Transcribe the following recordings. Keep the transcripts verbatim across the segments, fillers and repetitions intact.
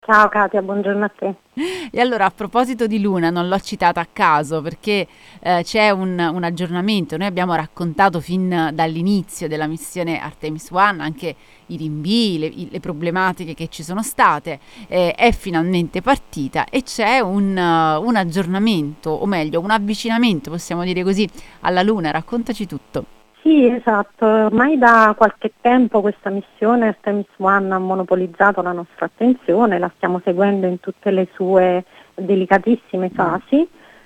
Ciao Katia, buongiorno a te. E allora, a proposito di Luna, non l'ho citata a caso perché eh, c'è un, un aggiornamento. Noi abbiamo raccontato fin dall'inizio della missione Artemis uno anche i rinvii, le, i- le problematiche che ci sono state. Eh, è finalmente partita e c'è un, eh, un aggiornamento, o meglio, un avvicinamento, possiamo dire così, alla Luna. Raccontaci tutto. Sì, esatto, ormai da qualche tempo questa missione Artemis uno ha monopolizzato la nostra attenzione, la stiamo seguendo in tutte le sue delicatissime Mm. fasi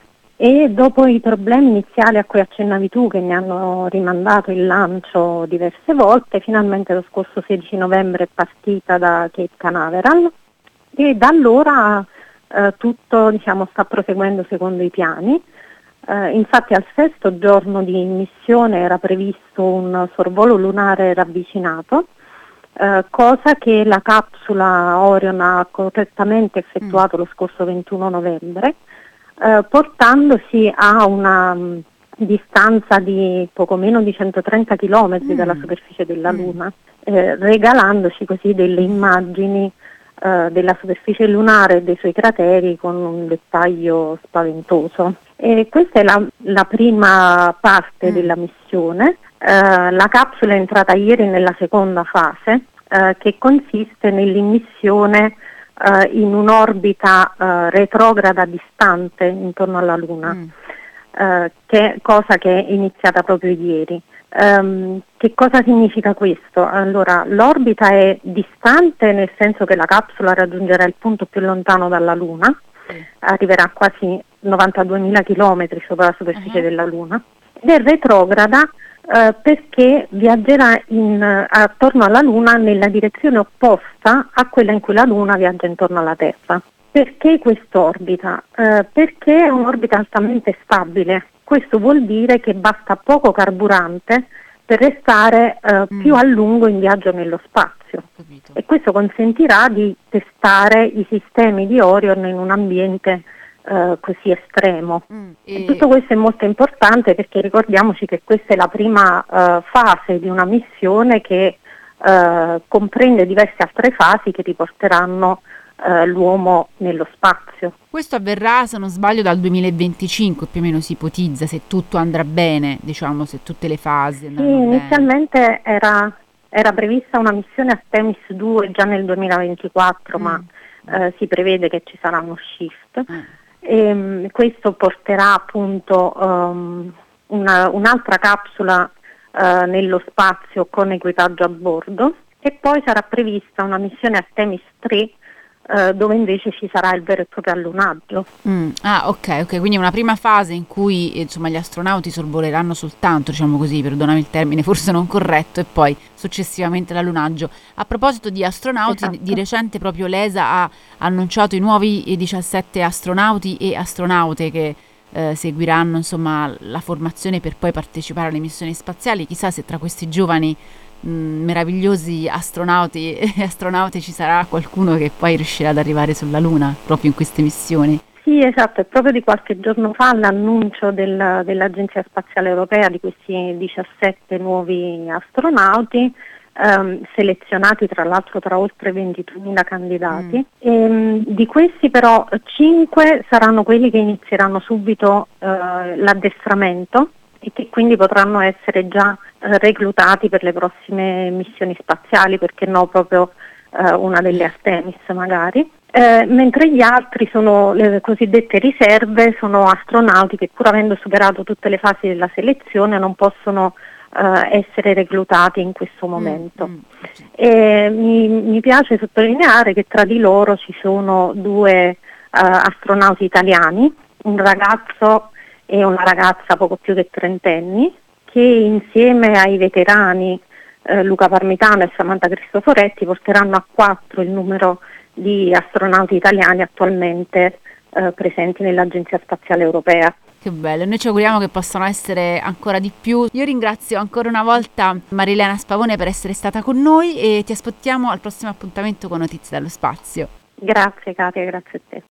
e dopo i problemi iniziali a cui accennavi tu, che ne hanno rimandato il lancio diverse volte, finalmente lo scorso sedici novembre è partita da Cape Canaveral e da allora eh, tutto diciamo, sta proseguendo secondo i piani. Eh, infatti al sesto giorno di missione era previsto un sorvolo lunare ravvicinato, eh, cosa che la capsula Orion ha correttamente Mm. effettuato lo scorso ventuno novembre, eh, portandosi a una mh, distanza di poco meno di centotrenta chilometri dalla Mm. superficie della Mm. Luna, eh, regalandoci così delle immagini eh, della superficie lunare e dei suoi crateri con un dettaglio spaventoso. E questa è la, la prima parte Mm. della missione. Eh, la capsula è entrata ieri nella seconda fase, eh, che consiste nell'immissione eh, in un'orbita eh, retrograda distante intorno alla Luna, Mm. eh, che, cosa che è iniziata proprio ieri. Ehm, che cosa significa questo? Allora, l'orbita è distante nel senso che la capsula raggiungerà il punto più lontano dalla Luna, Sì. arriverà a quasi novantaduemila chilometri sopra la superficie Ah. della Luna, ed è retrograda eh, perché viaggerà in, attorno alla Luna nella direzione opposta a quella in cui la Luna viaggia intorno alla Terra. Perché quest'orbita? Eh, perché è un'orbita altamente stabile. Questo vuol dire che basta poco carburante per restare eh, Mm. più a lungo in viaggio nello spazio Capito. e questo consentirà di testare i sistemi di Orion in un ambiente eh, così estremo. Mm. E E tutto questo è molto importante perché ricordiamoci che questa è la prima eh, fase di una missione che eh, comprende diverse altre fasi che riporteranno eh, l'uomo nello spazio. questo avverrà, se non sbaglio, dal duemilaventicinque, più o meno si ipotizza, se tutto andrà bene, diciamo, se tutte le fasi Sì, andranno bene. inizialmente era, era prevista una missione Artemis due già nel duemilaventiquattro, ma Mm. eh, si prevede che ci sarà uno shift. Eh. E, mh, questo porterà appunto um, una- un'altra capsula eh, nello spazio con equipaggio a bordo e poi sarà prevista una missione Artemis tre eh, dove invece ci sarà il vero e proprio allunaggio. Mm. Ah, ok, ok, quindi una prima fase in cui eh, insomma gli astronauti sorvoleranno soltanto, diciamo così, perdonami il termine forse non corretto, e poi successivamente l'allunaggio. A proposito di astronauti, di di Esatto. recente proprio l'E S A ha annunciato i nuovi eh, diciassette astronauti e astronaute che eh, seguiranno insomma la formazione per poi partecipare alle missioni spaziali. Chissà se tra questi giovani mh, meravigliosi astronauti e astronaute ci sarà qualcuno che poi riuscirà ad arrivare sulla Luna proprio in queste missioni. Sì, esatto, è proprio di qualche giorno fa l'annuncio del- dell'Agenzia Spaziale Europea di questi diciassette nuovi astronauti, ehm, selezionati tra l'altro tra oltre ventiduemila Mm. candidati. Ehm, di questi però cinque saranno quelli che inizieranno subito eh, l'addestramento e che quindi potranno essere già eh, reclutati per le prossime missioni spaziali, perché no proprio eh, una delle Artemis magari. Eh, mentre gli altri sono le cosiddette riserve, sono astronauti che pur avendo superato tutte le fasi della selezione non possono eh, essere reclutati in questo Mm, momento. mm. E mi, mi piace sottolineare che tra di loro ci sono due eh, astronauti italiani, un ragazzo e una ragazza poco più che trentenni, che insieme ai veterani eh, Luca Parmitano e Samantha Cristoforetti porteranno a quattro il numero di astronauti italiani attualmente eh, presenti nell'Agenzia Spaziale Europea. Che bello, noi ci auguriamo che possano essere ancora di più. Io ringrazio ancora una volta Marilena Spavone per essere stata con noi e ti aspettiamo al prossimo appuntamento con Notizie dallo Spazio. Grazie Katia, grazie a te.